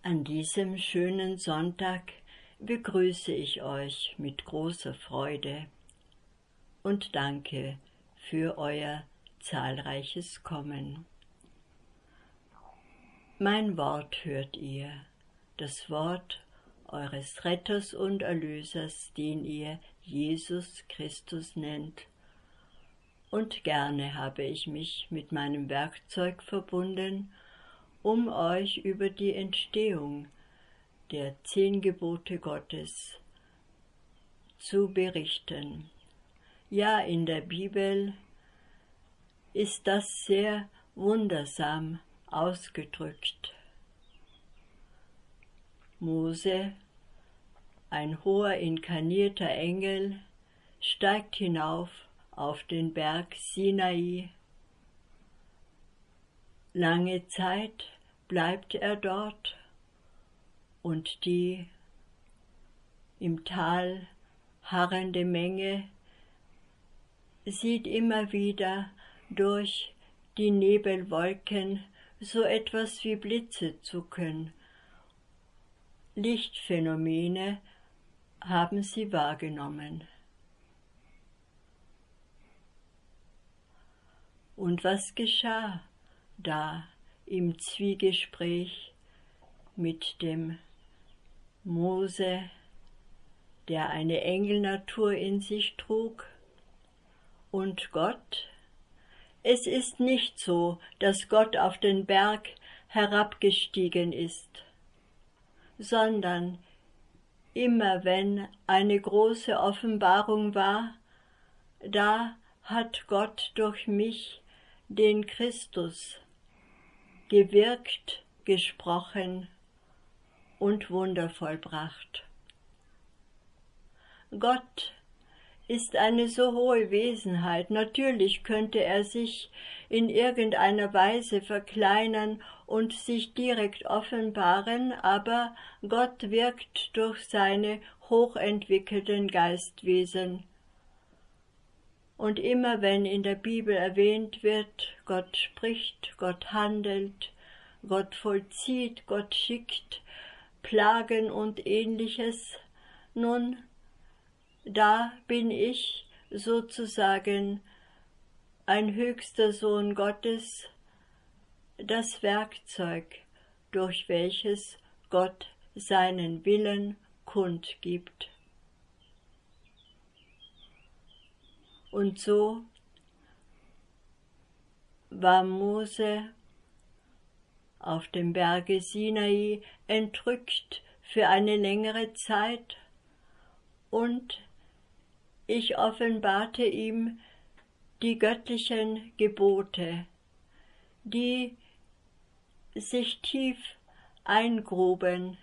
An diesem schönen Sonntag begrüße ich euch mit großer Freude und danke für euer zahlreiches Kommen. Mein Wort hört ihr, das Wort eures Retters und Erlösers, den ihr Jesus Christus nennt. Und gerne habe ich mich mit meinem Werkzeug verbunden, um euch über die Entstehung der 10 Gebote Gottes zu berichten. Ja, in der Bibel ist das sehr wundersam ausgedrückt. Mose, ein hoher inkarnierter Engel, steigt hinauf auf den Berg Sinai. Lange Zeit bleibt er dort und die im Tal harrende Menge sieht immer wieder durch die Nebelwolken so etwas wie Blitze zucken. Lichtphänomene haben sie wahrgenommen. Und was geschah da im Zwiegespräch mit dem Mose, der eine Engelnatur in sich trug, und Gott? Es ist nicht so, dass Gott auf den Berg herabgestiegen ist, sondern immer wenn eine große Offenbarung war, da hat Gott durch mich, den Christus, gewirkt, gesprochen und Wunder vollbracht. Gott ist eine so hohe Wesenheit. Natürlich könnte er sich in irgendeiner Weise verkleinern und sich direkt offenbaren, aber Gott wirkt durch seine hochentwickelten Geistwesen. Und immer wenn in der Bibel erwähnt wird, Gott spricht, Gott handelt, Gott vollzieht, Gott schickt Plagen und Ähnliches, nun, da bin ich sozusagen ein höchster Sohn Gottes, das Werkzeug, durch welches Gott seinen Willen kundgibt. Und so war Mose auf dem Berge Sinai entrückt für eine längere Zeit, und ich offenbarte ihm die göttlichen Gebote, die sich tief eingruben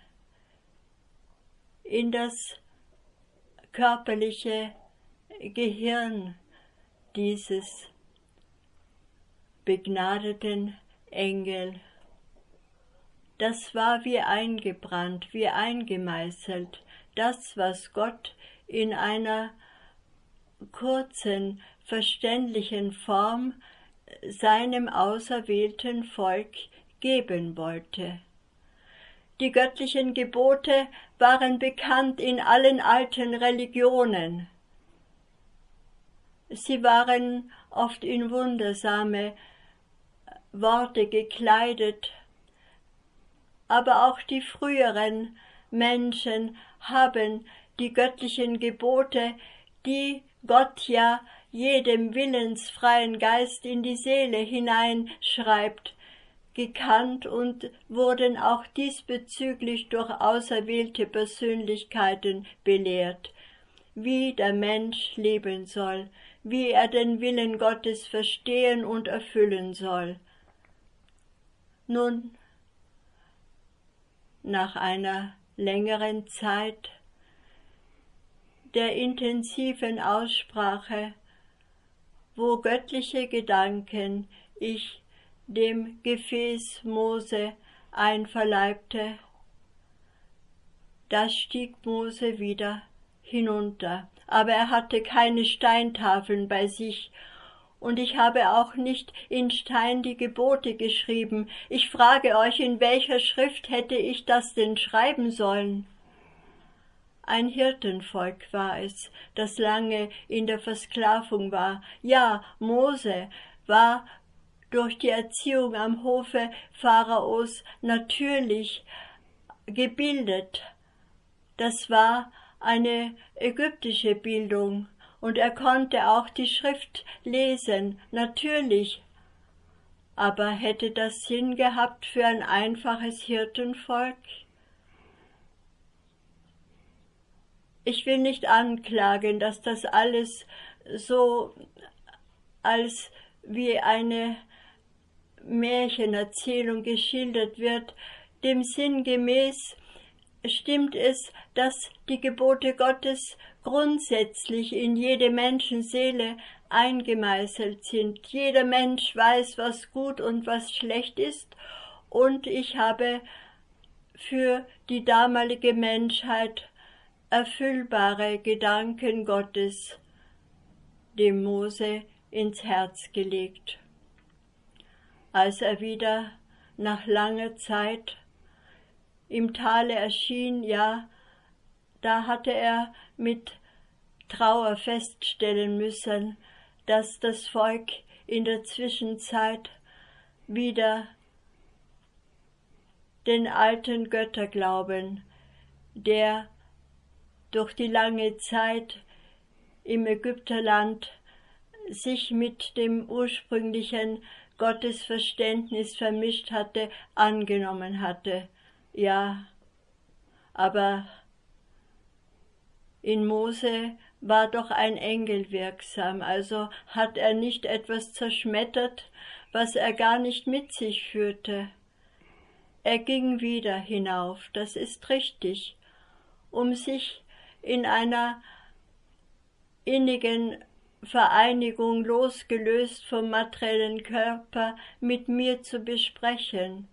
in das körperliche Gehirn dieses begnadeten Engel. Das war wie eingebrannt, wie eingemeißelt, das, was Gott in einer kurzen, verständlichen Form seinem auserwählten Volk geben wollte. Die göttlichen Gebote waren bekannt in allen alten Religionen. Sie waren oft in wundersame Worte gekleidet, aber auch die früheren Menschen haben die göttlichen Gebote, die Gott ja jedem willensfreien Geist in die Seele hineinschreibt, gekannt und wurden auch diesbezüglich durch auserwählte Persönlichkeiten belehrt, wie der Mensch leben soll, wie er den Willen Gottes verstehen und erfüllen soll. Nun, nach einer längeren Zeit der intensiven Aussprache, wo göttliche Gedanken ich dem Gefäß Mose einverleibte, da stieg Mose wieder hinunter, aber er hatte keine Steintafeln bei sich, und ich habe auch nicht in Stein die Gebote geschrieben. Ich frage euch, in welcher Schrift hätte ich das denn schreiben sollen? Ein Hirtenvolk war es, das lange in der Versklavung war. Ja, Mose war durch die Erziehung am Hofe Pharaos natürlich gebildet. Das war eine ägyptische Bildung, und er konnte auch die Schrift lesen, natürlich. Aber hätte das Sinn gehabt für ein einfaches Hirtenvolk? Ich will nicht anklagen, dass das alles so als wie eine Märchenerzählung geschildert wird. Dem Sinn gemäß stimmt es, dass die Gebote Gottes grundsätzlich in jede Menschenseele eingemeißelt sind. Jeder Mensch weiß, was gut und was schlecht ist, und ich habe für die damalige Menschheit erfüllbare Gedanken Gottes dem Mose ins Herz gelegt. Als er wieder nach langer Zeit im Tale erschien, ja, da hatte er mit Trauer feststellen müssen, dass das Volk in der Zwischenzeit wieder den alten Götterglauben, der durch die lange Zeit im Ägypterland sich mit dem ursprünglichen Gottesverständnis vermischt hatte, angenommen hatte. Ja, aber in Mose war doch ein Engel wirksam, also hat er nicht etwas zerschmettert, was er gar nicht mit sich führte. Er ging wieder hinauf, das ist richtig, um sich in einer innigen Vereinigung, losgelöst vom materiellen Körper, mit mir zu besprechen.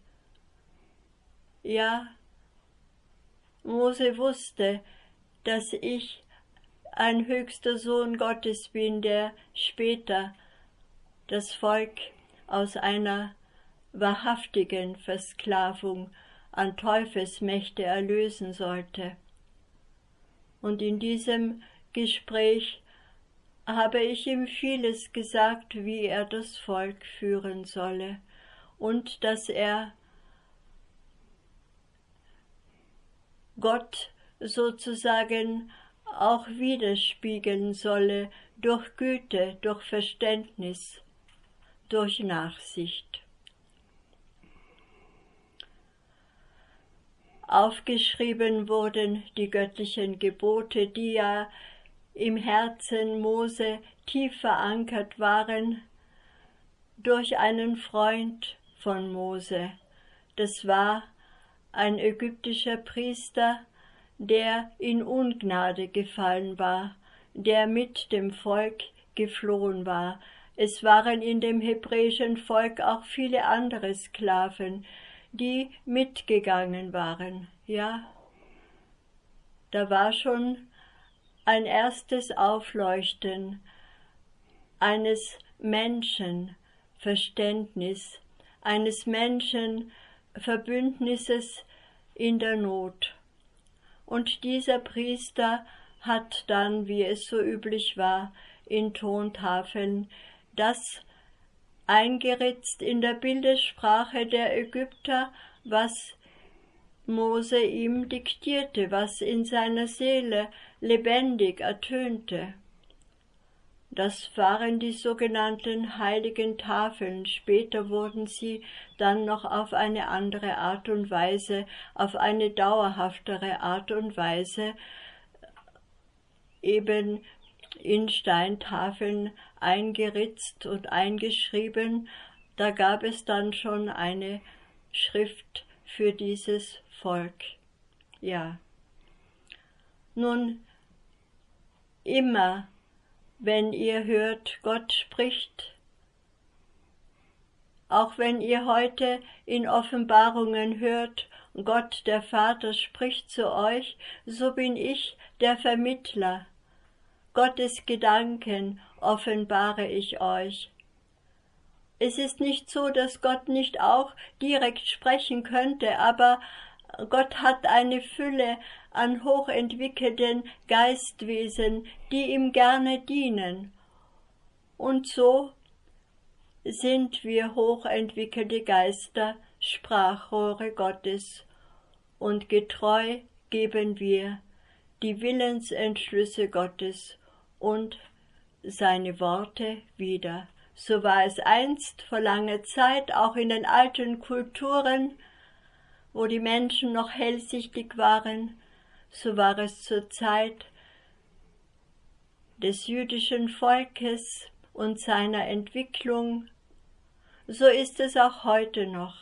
Ja, Mose wusste, dass ich ein höchster Sohn Gottes bin, der später das Volk aus einer wahrhaftigen Versklavung an Teufelsmächte erlösen sollte. Und in diesem Gespräch habe ich ihm vieles gesagt, wie er das Volk führen solle und dass er Gott sozusagen auch widerspiegeln solle durch Güte, durch Verständnis, durch Nachsicht. Aufgeschrieben wurden die göttlichen Gebote, die ja im Herzen Mose tief verankert waren, durch einen Freund von Mose. Das war ein ägyptischer Priester, der in Ungnade gefallen war, der mit dem Volk geflohen war. Es waren in dem hebräischen Volk auch viele andere Sklaven, die mitgegangen waren. Ja, da war schon ein erstes Aufleuchten eines Menschenverständnis, eines Menschenverbündnisses in der Not. Und dieser Priester hat dann, wie es so üblich war, in Tontafeln das eingeritzt in der Bildessprache der Ägypter, was Mose ihm diktierte, was in seiner Seele lebendig ertönte. Das waren die sogenannten heiligen Tafeln. Später wurden sie dann noch auf eine andere Art und Weise, auf eine dauerhaftere Art und Weise eben in Steintafeln eingeritzt und eingeschrieben. Da gab es dann schon eine Schrift für dieses Volk. Ja. Nun, immer, wenn ihr hört, Gott spricht, auch wenn ihr heute in Offenbarungen hört, Gott der Vater spricht zu euch, so bin ich der Vermittler. Gottes Gedanken offenbare ich euch. Es ist nicht so, dass Gott nicht auch direkt sprechen könnte, aber Gott hat eine Fülle an hochentwickelten Geistwesen, die ihm gerne dienen. Und so sind wir hochentwickelte Geister, Sprachrohre Gottes, und getreu geben wir die Willensentschlüsse Gottes und seine Worte wieder. So war es einst vor langer Zeit, auch in den alten Kulturen, wo die Menschen noch hellsichtig waren, so war es zur Zeit des jüdischen Volkes und seiner Entwicklung, so ist es auch heute noch.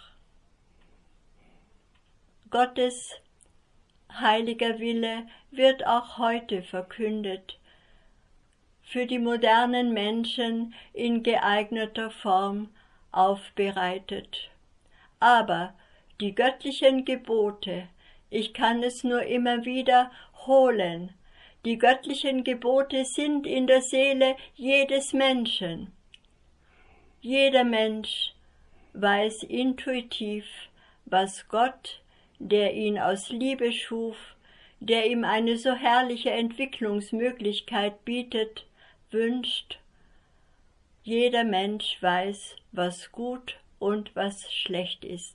Gottes heiliger Wille wird auch heute verkündet, für die modernen Menschen in geeigneter Form aufbereitet. Aber die göttlichen Gebote, ich kann es nur immer wiederholen, die göttlichen Gebote sind in der Seele jedes Menschen. Jeder Mensch weiß intuitiv, was Gott, der ihn aus Liebe schuf, der ihm eine so herrliche Entwicklungsmöglichkeit bietet, wünscht. Jeder Mensch weiß, was gut und was schlecht ist.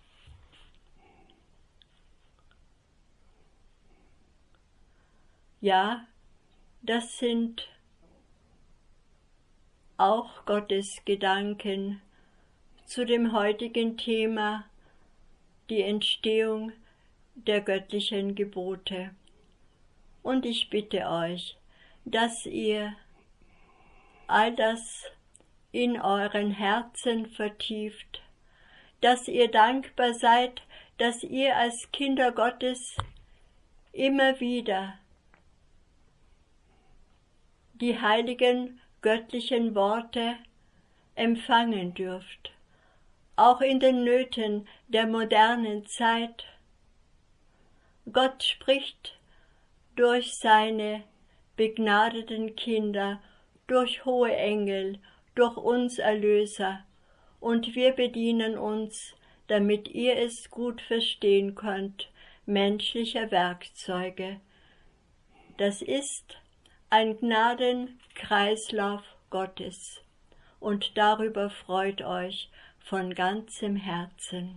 Ja, das sind auch Gottes Gedanken zu dem heutigen Thema, die Entstehung der göttlichen Gebote. Und ich bitte euch, dass ihr all das in euren Herzen vertieft, dass ihr dankbar seid, dass ihr als Kinder Gottes immer wieder die heiligen göttlichen Worte empfangen dürft, auch in den Nöten der modernen Zeit. Gott spricht durch seine begnadeten Kinder, durch hohe Engel, durch uns Erlöser, und wir bedienen uns, damit ihr es gut verstehen könnt, menschlicher Werkzeuge. Das ist ein Gnadenkreislauf Gottes, und darüber freut euch von ganzem Herzen.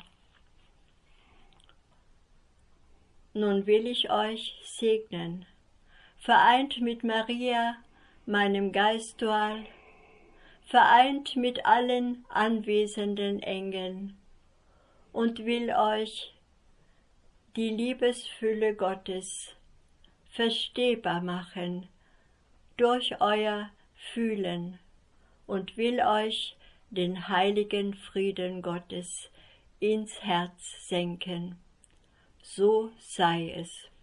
Nun will ich euch segnen, vereint mit Maria, meinem Geistdual, vereint mit allen anwesenden Engeln, und will euch die Liebesfülle Gottes verstehbar machen durch euer Fühlen und will euch den heiligen Frieden Gottes ins Herz senken. So sei es.